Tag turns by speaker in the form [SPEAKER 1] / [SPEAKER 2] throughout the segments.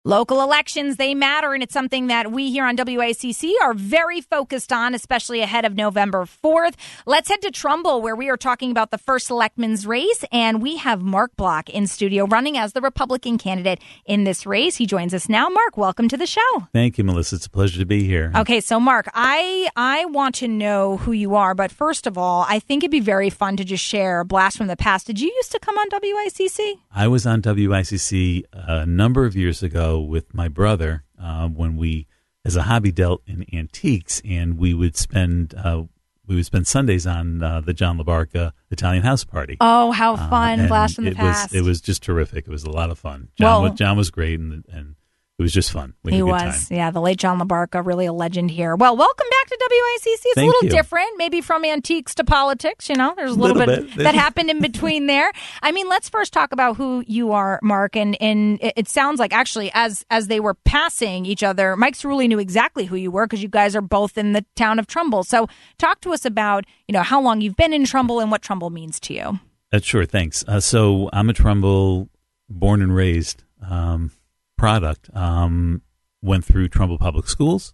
[SPEAKER 1] Local elections, they matter, and it's something that we here on WICC are very focused on, especially ahead of November 4th. Let's head to Trumbull, where we are talking about the first selectman's race, and we have Mark Block in studio running as the Republican candidate in this race. He joins us now. Mark, welcome to the show.
[SPEAKER 2] Thank you, Melissa. It's a pleasure to be here.
[SPEAKER 1] Okay, so Mark, I want to know who you are, but first of all, I think it'd be very fun to just share a blast from the past. Did you used to come on WICC?
[SPEAKER 2] I was on WICC a number of years ago with my brother when we, as a hobby, dealt in antiques, and we would spend Sundays on the John LaBarca Italian House Party.
[SPEAKER 1] Oh, how fun! Blast from the past.
[SPEAKER 2] It was just terrific. It was a lot of fun. John was great, and it was just fun.
[SPEAKER 1] He was, yeah, the late John LaBarca, really a legend here. Well, welcome back to WICC. It's a little different, maybe from antiques to politics. You know, there's a little bit that happened in between there. I mean, let's first talk about who you are, Mark. And it sounds like actually, as they were passing each other, Mike Cerulli knew exactly who you were because you guys are both in the town of Trumbull. So, talk to us about how long you've been in Trumbull and what Trumbull means to you.
[SPEAKER 2] Sure, thanks. So, I'm a Trumbull born and raised product. Went through Trumbull Public Schools.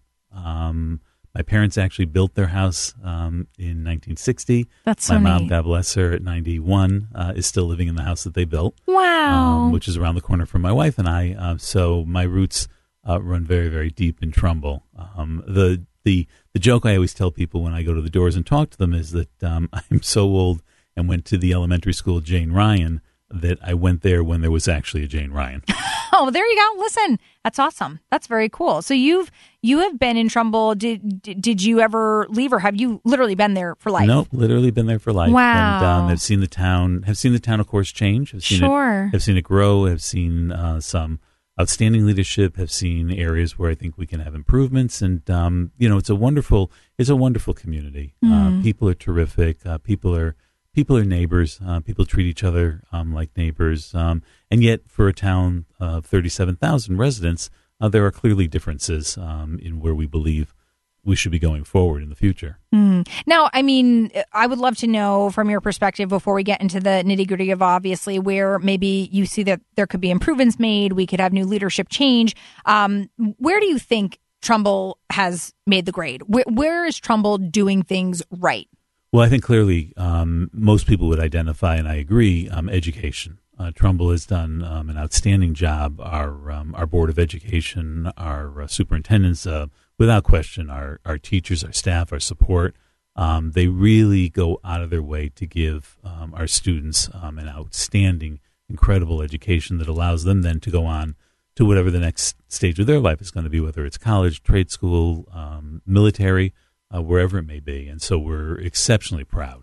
[SPEAKER 2] My parents actually built their house in 1960.
[SPEAKER 1] That's so
[SPEAKER 2] My mom,
[SPEAKER 1] neat.
[SPEAKER 2] God bless her, at 91 is still living in the house that they built.
[SPEAKER 1] Wow.
[SPEAKER 2] Which is around the corner from my wife and I. So my roots run very, very deep in Trumbull. The joke I always tell people when I go to the doors and talk to them is that I'm so old and went to the elementary school Jane Ryan that I went there when there was actually a Jane Ryan.
[SPEAKER 1] Oh, there you go. Listen, that's awesome. That's very cool. So you have been in Trumbull. Did you ever leave, or have you literally been there for life?
[SPEAKER 2] Nope, literally been there for life.
[SPEAKER 1] Wow.
[SPEAKER 2] And have seen the town, of course, change. Have seen it grow. Have seen some outstanding leadership. Have seen areas where I think we can have improvements. And it's a wonderful community. People are terrific. People are neighbors. People treat each other like neighbors. And yet, for a town of 37,000 residents, there are clearly differences in where we believe we should be going forward in the future.
[SPEAKER 1] Now, I mean, I would love to know from your perspective, before we get into the nitty-gritty of obviously where maybe you see that there could be improvements made, we could have new leadership change. Where do you think Trumbull has made the grade? Where is Trumbull doing things right?
[SPEAKER 2] Well, I think clearly most people would identify, and I agree, education. Trumbull has done an outstanding job. Our Board of Education, our superintendents, without question, our teachers, our staff, our support, they really go out of their way to give our students an outstanding, incredible education that allows them then to go on to whatever the next stage of their life is going to be, whether it's college, trade school, military, wherever it may be. And so we're exceptionally proud,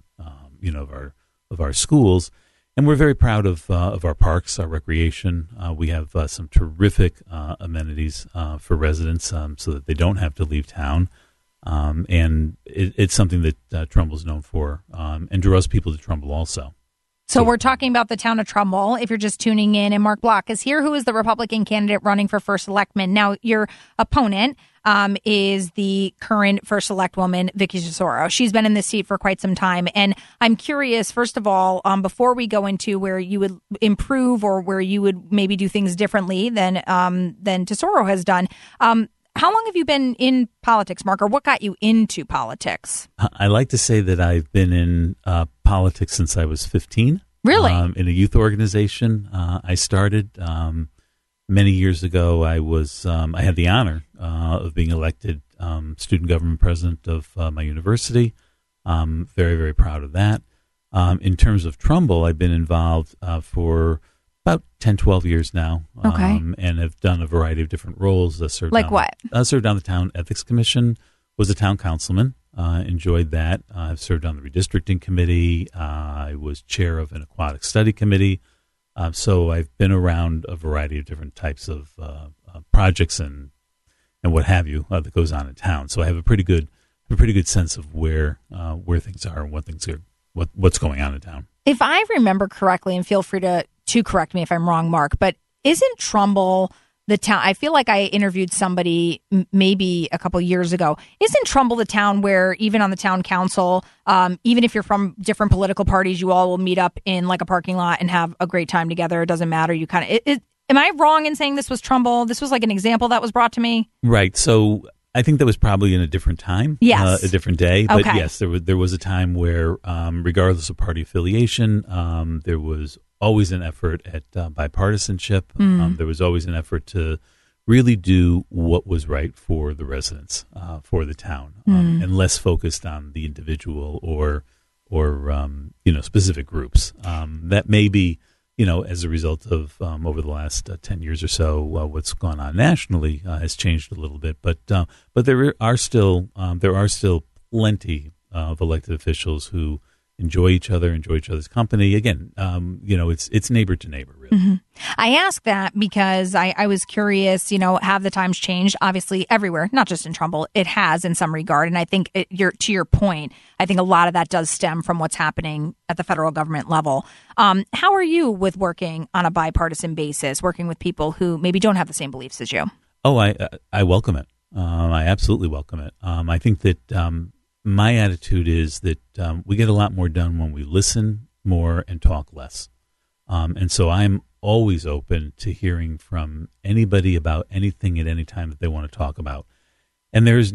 [SPEAKER 2] of our schools, and we're very proud of our parks, our recreation. We have some terrific amenities for residents, so that they don't have to leave town. And it's something that Trumbull's known for, and draws people to Trumbull also.
[SPEAKER 1] So we're talking about the town of Trumbull, if you're just tuning in, and Mark Block is here, who is the Republican candidate running for first selectman. Now, your opponent is the current first select woman, Vicky Tesoro. She's been in this seat for quite some time. And I'm curious, first of all, before we go into where you would improve or where you would maybe do things differently than Tesoro has done, how long have you been in politics, Mark, or what got you into politics?
[SPEAKER 2] I like to say that I've been in politics since I was 15.
[SPEAKER 1] Really?
[SPEAKER 2] In a youth organization. I started many years ago. I had the honor of being elected student government president of my university. Very, very proud of that. In terms of Trumbull, I've been involved for about 10, 12 years now, and have done a variety of different roles. Served on the town ethics commission, was a town councilman, enjoyed that. I've served on the redistricting committee. I was chair of an aquatic study committee. So I've been around a variety of different types of projects and what have you that goes on in town. So I have a pretty good sense of where things are and what's going on in town.
[SPEAKER 1] If I remember correctly, and feel free to correct me if I'm wrong, Mark, but isn't Trumbull the town? I feel like I interviewed somebody maybe a couple years ago. Isn't Trumbull the town where even on the town council, even if you're from different political parties, you all will meet up in like a parking lot and have a great time together? It doesn't matter. You kind of Am I wrong in saying this was Trumbull? This was like an example that was brought to me.
[SPEAKER 2] Right. So I think that was probably in a different time,
[SPEAKER 1] yes,
[SPEAKER 2] a different day. But
[SPEAKER 1] okay.
[SPEAKER 2] yes, there was a time where, regardless of party affiliation, there was always an effort at bipartisanship. There was always an effort to really do what was right for the residents, for the town, and less focused on the individual or specific groups. That may be, as a result of over the last 10 years or so, what's gone on nationally has changed a little bit. But there are still plenty of elected officials who enjoy each other's company. Again, it's neighbor to neighbor, really.
[SPEAKER 1] Mm-hmm. I ask that because I was curious, have the times changed? Obviously everywhere, not just in Trumbull, it has in some regard. And I think to your point, I think a lot of that does stem from what's happening at the federal government level. How are you with working on a bipartisan basis, working with people who maybe don't have the same beliefs as you?
[SPEAKER 2] Oh, I welcome it. I absolutely welcome it. I think that my attitude is that we get a lot more done when we listen more and talk less. And so I'm always open to hearing from anybody about anything at any time that they want to talk about. And there's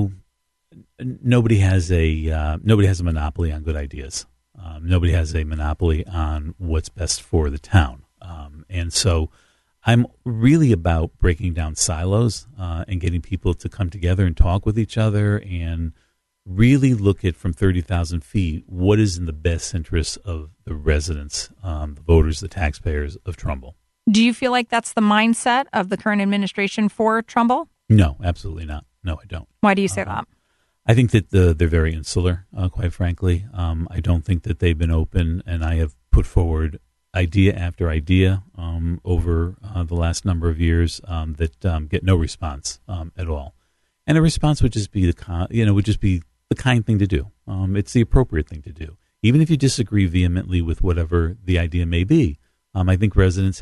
[SPEAKER 2] nobody has a monopoly on good ideas. Nobody has a monopoly on what's best for the town. And so I'm really about breaking down silos and getting people to come together and talk with each other and really look at from 30,000 feet what is in the best interest of the residents, the voters, the taxpayers of Trumbull.
[SPEAKER 1] Do you feel like that's the mindset of the current administration for Trumbull?
[SPEAKER 2] No, absolutely not. No, I don't.
[SPEAKER 1] Why do you say that?
[SPEAKER 2] I think that they're very insular, quite frankly. I don't think that they've been open, and I have put forward idea after idea over the last number of years that get no response at all. And a response would just be the kind thing to do. It's the appropriate thing to do, even if you disagree vehemently with whatever the idea may be. I think residents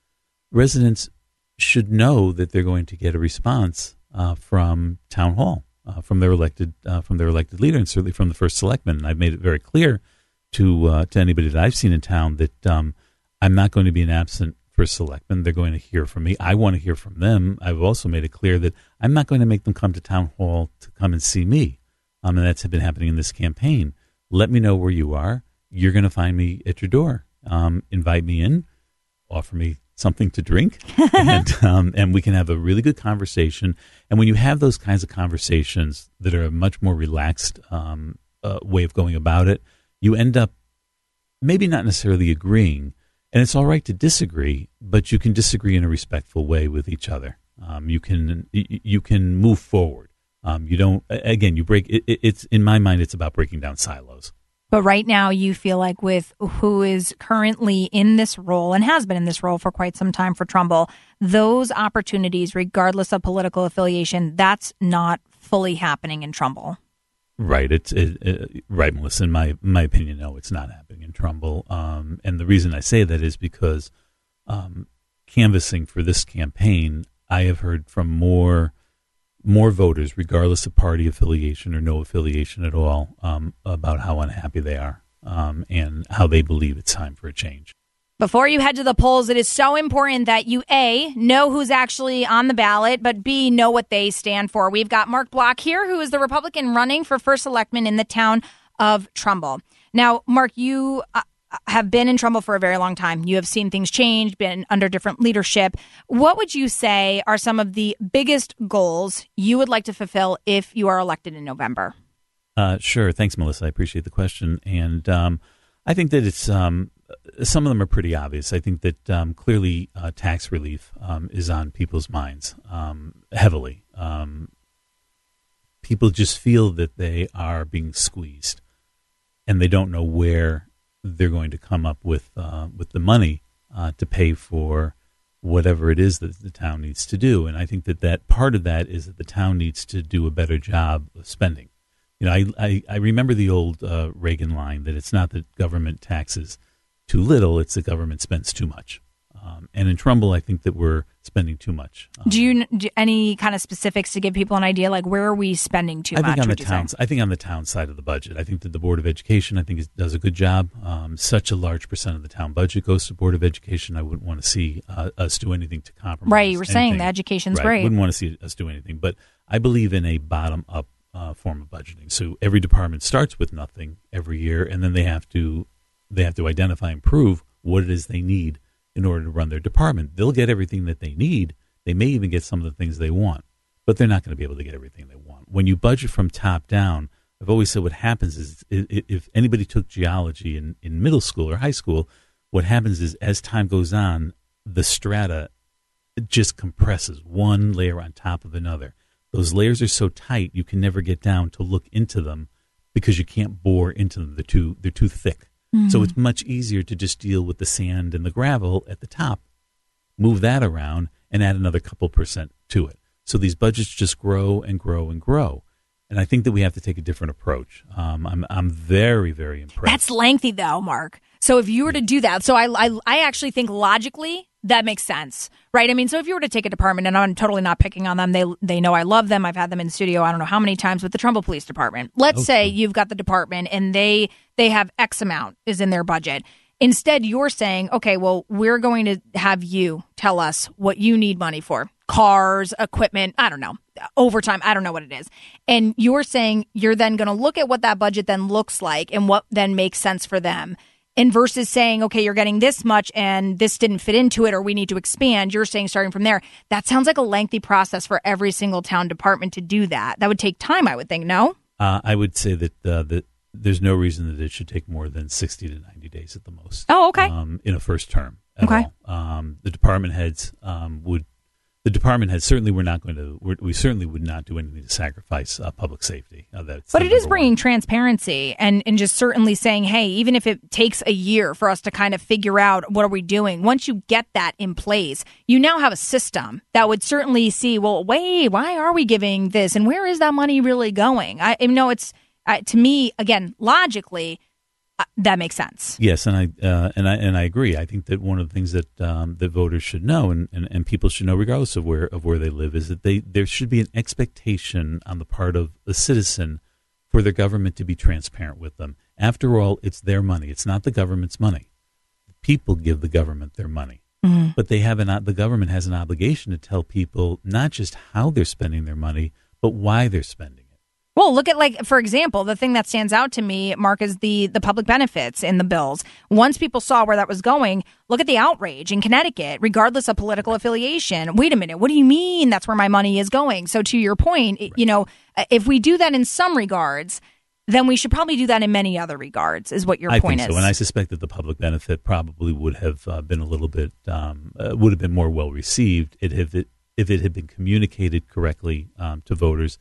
[SPEAKER 2] should know that they're going to get a response from town hall, from their elected leader, and certainly from the first selectman. And I've made it very clear to anybody that I've seen in town that I'm not going to be an absent first selectman. They're going to hear from me. I want to hear from them. I've also made it clear that I'm not going to make them come to town hall to come and see me. And that's been happening in this campaign. Let me know where you are. You're going to find me at your door. Invite me in. Offer me something to drink, and we can have a really good conversation. And when you have those kinds of conversations that are a much more relaxed way of going about it, you end up maybe not necessarily agreeing. And it's all right to disagree, but you can disagree in a respectful way with each other. You can move forward. You don't. Again, you break. It's in my mind, it's about breaking down silos.
[SPEAKER 1] But right now, you feel like with who is currently in this role and has been in this role for quite some time for Trumbull, those opportunities, regardless of political affiliation, that's not fully happening in Trumbull.
[SPEAKER 2] Right. Right, Melissa. In my opinion, no, it's not happening in Trumbull. And the reason I say that is because canvassing for this campaign, I have heard from more voters, regardless of party affiliation or no affiliation at all, about how unhappy they are and how they believe it's time for a change.
[SPEAKER 1] Before you head to the polls, it is so important that you, A, know who's actually on the ballot, but B, know what they stand for. We've got Mark Block here, who is the Republican running for first selectman in the town of Trumbull. Now, Mark, you have been in Trumbull for a very long time. You have seen things change, been under different leadership. What would you say are some of the biggest goals you would like to fulfill if you are elected in November?
[SPEAKER 2] Sure. Thanks, Melissa. I appreciate the question. And I think that it's some of them are pretty obvious. I think that clearly tax relief is on people's minds heavily. People just feel that they are being squeezed, and they don't know where they're going to come up with the money to pay for whatever it is that the town needs to do. And I think that part of that is that the town needs to do a better job of spending. I remember the old Reagan line that it's not that government taxes too little, it's the government spends too much. And in Trumbull, I think that we're spending too much.
[SPEAKER 1] Do any kind of specifics to give people an idea, like where are we spending too much?
[SPEAKER 2] I think on the town side of the budget. I think that the Board of Education, does a good job. Such a large percent of the town budget goes to Board of Education. I wouldn't want to see us do anything to compromise.
[SPEAKER 1] Right, you were saying the education's great.
[SPEAKER 2] Wouldn't want to see us do anything. But I believe in a bottom-up form of budgeting. So every department starts with nothing every year, and then they have to identify and prove what it is they need in order to run their department. They'll get everything that they need. They may even get some of the things they want, but they're not going to be able to get everything they want. When you budget from top down, I've always said what happens is if anybody took geology in middle school or high school, what happens is as time goes on, the strata just compresses one layer on top of another. Those layers are so tight you can never get down to look into them because you can't bore into them. They're too thick. Mm-hmm. So it's much easier to just deal with the sand and the gravel at the top, move that around, and add another couple percent to it. So these budgets just grow and grow and grow. And I think that we have to take a different approach. I'm very, very impressed.
[SPEAKER 1] That's lengthy, though, Mark. So if you were to do that, so I actually think logically that makes sense, right? I mean, so if you were to take a department, and I'm totally not picking on them, they know I love them. I've had them in the studio I don't know how many times with the Trumbull Police Department. Let's say you've got the department and they have X amount is in their budget. Instead, you're saying, okay, well, we're going to have you tell us what you need money for. Cars, equipment, I don't know, overtime, I don't know what it is. And you're saying you're then going to look at what that budget then looks like and what then makes sense for them. And versus saying, okay, you're getting this much and this didn't fit into it or we need to expand, you're saying starting from there. That sounds like a lengthy process for every single town department to do that. That would take time, I would think, no?
[SPEAKER 2] I would say that there's no reason that it should take more than 60 to 90 days at the most.
[SPEAKER 1] Oh, okay.
[SPEAKER 2] In a first term at all. The department heads certainly we certainly would not do anything to sacrifice public safety.
[SPEAKER 1] But it is bringing transparency and just certainly saying, hey, even if it takes a year for us to kind of figure out what are we doing, once you get that in place, you now have a system that would certainly see, well, wait, why are we giving this? And where is that money really going? I know it's, to me, again, logically, that makes sense.
[SPEAKER 2] Yes, and I agree. I think that one of the things that that voters should know, and people should know, regardless of where they live, is that there should be an expectation on the part of a citizen for their government to be transparent with them. After all, it's their money. It's not the government's money. People give the government their money, but the government has an obligation to tell people not just how they're spending their money, but why they're spending it.
[SPEAKER 1] Well, look at, like, for example, the thing that stands out to me, Mark, is the public benefits in the bills. Once people saw where that was going, look at the outrage in Connecticut, regardless of political affiliation. Wait a minute, what do you mean that's where my money is going? So to your point, if we do that in some regards, then we should probably do that in many other regards, is what your point is.
[SPEAKER 2] I think so, and I suspect that the public benefit probably would have been a little bit, would have been more well received if it had been communicated correctly to voters.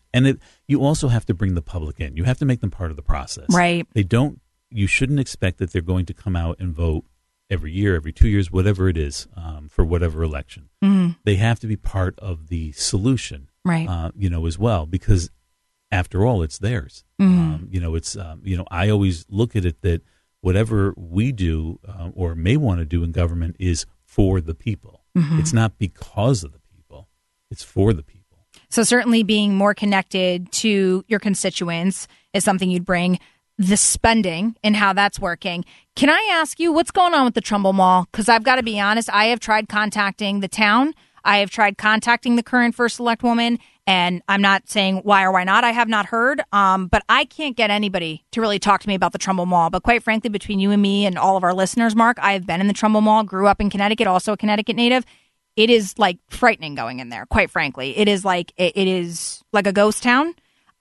[SPEAKER 2] You also have to bring the public in. You have to make them part of the process.
[SPEAKER 1] Right.
[SPEAKER 2] You shouldn't expect that they're going to come out and vote every year, every 2 years, whatever it is, for whatever election. Mm-hmm. They have to be part of the solution,
[SPEAKER 1] right?
[SPEAKER 2] As well, because after all, it's theirs. Mm-hmm. I always look at it that whatever we do or may want to do in government is for the people. Mm-hmm. It's not because of the people. It's for the people.
[SPEAKER 1] So certainly being more connected to your constituents is something you'd bring. The spending and how that's working. Can I ask you what's going on with the Trumbull Mall? Because I've got to be honest, I have tried contacting the town. I have tried contacting the current first select woman, and I'm not saying why or why not. I have not heard, but I can't get anybody to really talk to me about the Trumbull Mall. But quite frankly, between you and me and all of our listeners, Mark, I have been in the Trumbull Mall, grew up in Connecticut, also a Connecticut native. It is like frightening going in there, quite frankly. It is like a ghost town.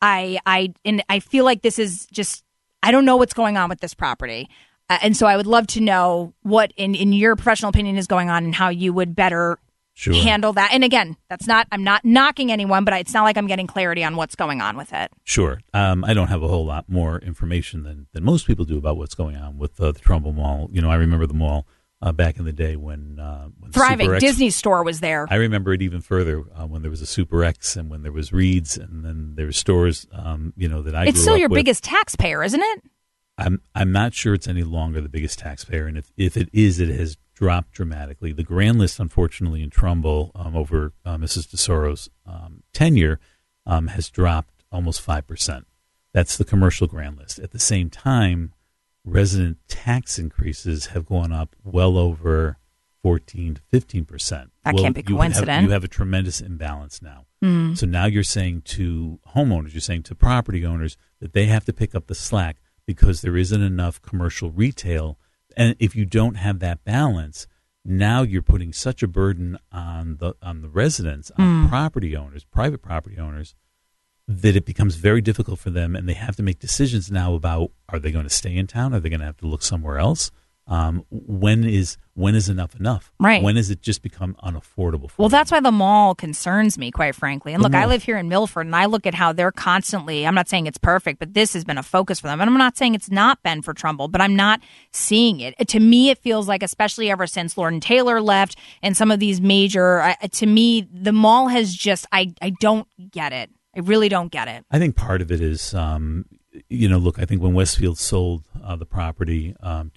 [SPEAKER 1] I feel like this is just, I don't know what's going on with this property. And so I would love to know what, in your professional opinion, is going on and how you would better handle that. And again, I'm not knocking anyone, but it's not like I'm getting clarity on what's going on with it. Sure.
[SPEAKER 2] I don't have a whole lot more information than most people do about what's going on with the Trumbull Mall. I remember the mall back in the day when
[SPEAKER 1] thriving Disney store was there.
[SPEAKER 2] I remember it even further when there was a Super X and when there was Reed's and then there were stores that I grew up with.
[SPEAKER 1] It's still your biggest taxpayer, isn't it?
[SPEAKER 2] I'm not sure it's any longer the biggest taxpayer, and if it is, it has dropped dramatically. The grand list, unfortunately, in Trumbull over Mrs. DeSoro's tenure has dropped almost 5%. That's the commercial grand list. At the same time, resident tax increases have gone up well over 14 to 15%.
[SPEAKER 1] That can't be coincident.
[SPEAKER 2] You have a tremendous imbalance now. So now you're saying to homeowners, you're saying to property owners that they have to pick up the slack because there isn't enough commercial retail. And if you don't have that balance, now you're putting such a burden on the residents, on property owners, private property owners, that it becomes very difficult for them, and they have to make decisions now about, are they going to stay in town? Are they going to have to look somewhere else? When is enough?
[SPEAKER 1] Right.
[SPEAKER 2] When does it just become unaffordable for them?
[SPEAKER 1] That's why the mall concerns me, quite frankly. And look, I live here in Milford, and I look at how they're constantly, I'm not saying it's perfect, but this has been a focus for them. And I'm not saying it's not been for Trumbull, but I'm not seeing it. To me, it feels like, especially ever since Lord and Taylor left and some of these major, to me, the mall has just, I don't get it. I really don't get it.
[SPEAKER 2] I think part of it is, look, I think when Westfield sold the property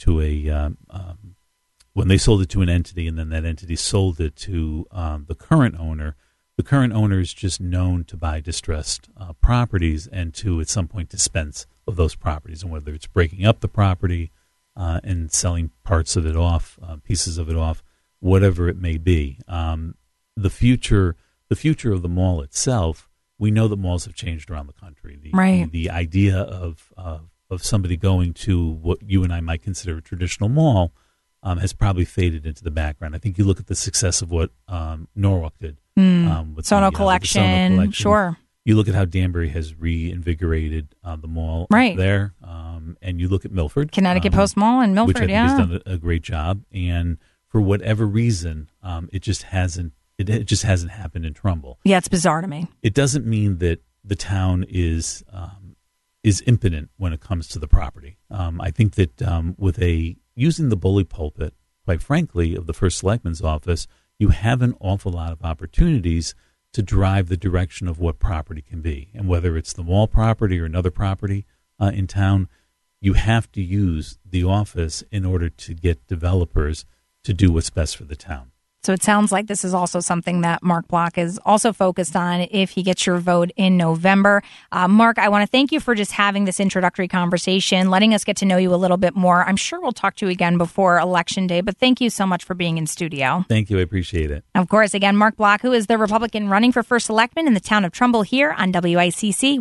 [SPEAKER 2] when they sold it to an entity and then that entity sold it to the current owner is just known to buy distressed properties and to at some point dispense of those properties. And whether it's breaking up the property and selling parts of it off, pieces of it off, whatever it may be. The future of the mall itself, we know that malls have changed around the country. The idea of somebody going to what you and I might consider a traditional mall has probably faded into the background. I think you look at the success of what Norwalk did with
[SPEAKER 1] Sono Collection. Sure.
[SPEAKER 2] You look at how Danbury has reinvigorated the mall there, and you look at Milford,
[SPEAKER 1] Connecticut Post Mall in Milford,
[SPEAKER 2] which I think has done a great job. And for whatever reason, it just hasn't happened in Trumbull.
[SPEAKER 1] Yeah, it's bizarre to me.
[SPEAKER 2] It doesn't mean that the town is impotent when it comes to the property. I think that with using the bully pulpit, quite frankly, of the First Selectman's office, you have an awful lot of opportunities to drive the direction of what property can be. And whether it's the mall property or another property in town, you have to use the office in order to get developers to do what's best for the town.
[SPEAKER 1] So it sounds like this is also something that Mark Block is also focused on if he gets your vote in November. Mark, I want to thank you for just having this introductory conversation, letting us get to know you a little bit more. I'm sure we'll talk to you again before Election Day, but thank you so much for being in studio.
[SPEAKER 2] Thank you. I appreciate it.
[SPEAKER 1] Of course, again, Mark Block, who is the Republican running for First Selectman in the town of Trumbull here on WICC.